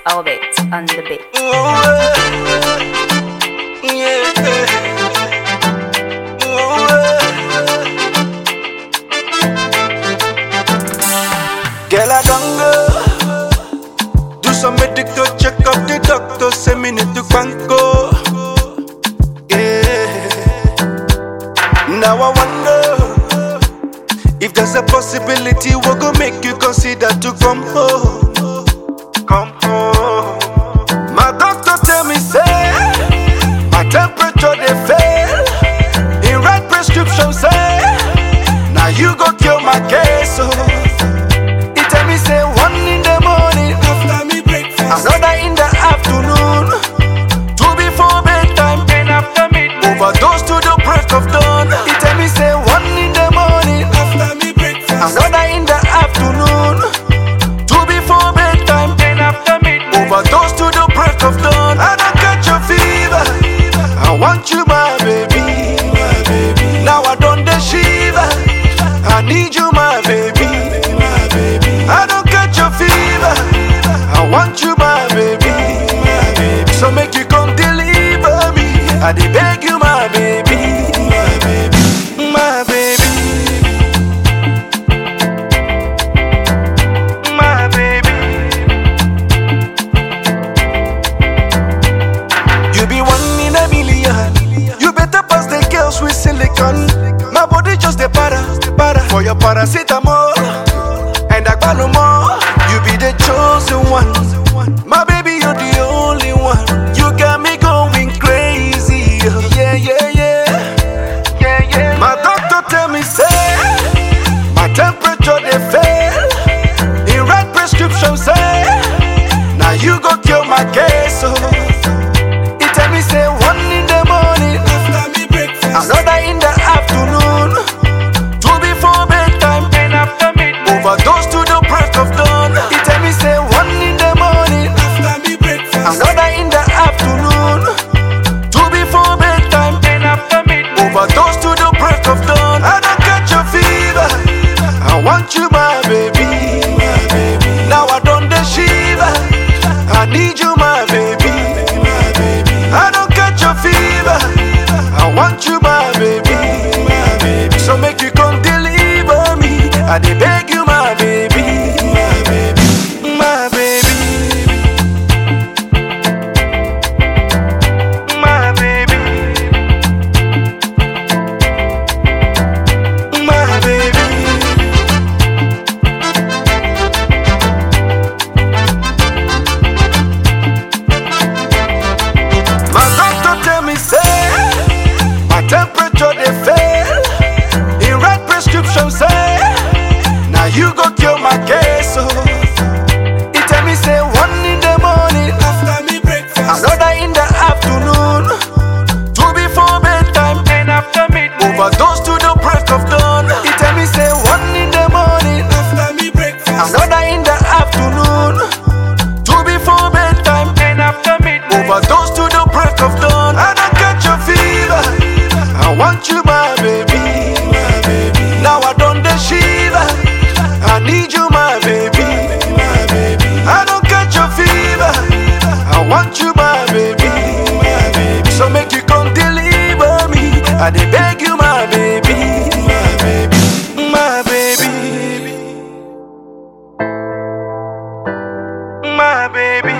Orbit on the beat. Girl, I don't go. Do some medical check up. The doctor say me need to banco. Yeah. Now I wonder if there's a possibility we go make you consider to come home. Come home. My doctor tell me say my temperature they fail. He write prescription say now you go kill my case. So he tell me say 1 in the morning after me breakfast, another in the afternoon, 2 before bedtime, and after midnight, overdose to the break of dawn. He tell me say 1 in the morning after me breakfast, another in the afternoon, 2 before bedtime, and after midnight, overdose to the break of dawn. I don't catch a fever, I want you my baby, my baby. Now I don't the shiver, I need you my baby, my baby. I don't catch a fever, I want you my baby, my baby. So make you come deliver me, I dey beg you my baby, my baby, my baby, my baby. You be 1 in a million, you better pass the girls with silicone. My body just a para for your paracetamol and agbalumo. You be the chosen one, my baby, you're the only one. You got me going crazy, yeah, yeah, yeah, yeah, yeah. My doctor tell me say my temperature they fail. He write prescription say now you go kill my case. So he tell me say 1 in the morning after me breakfast, another in the afternoon, 2 before bedtime, and after midnight, overdose to the break of dawn. He tell me say 1 in the morning after me breakfast, another in the afternoon, 2 before bedtime, and after midnight, overdose to the break of dawn. I don't catch a fever, I want you my baby, my baby. Now I don't the shiver, I need you my baby, my baby. I don't catch a fever, I want you my baby, my baby. So make you come deliver me, I dey beg you my baby, my baby, my baby, my baby, my baby. My doctor tell me say my temperature they fail. He write prescription say now you go kill my case. So he tell me say 1 in the morning after me breakfast, another in the afternoon, 2 before bedtime, and after midnight, overdose to the break of dawn. He tell me say 1 in the morning after me breakfast, another in the afternoon, 2 before bedtime, and after midnight, overdose to the break of dawn. I don't catch a fever, I want you my baby, my baby. Now I don't the shiver, I need you my baby, my baby. I don't catch a fever, I want you my baby, my baby. So make you come deliver me, I dey beg you my baby, my baby, my baby, my baby.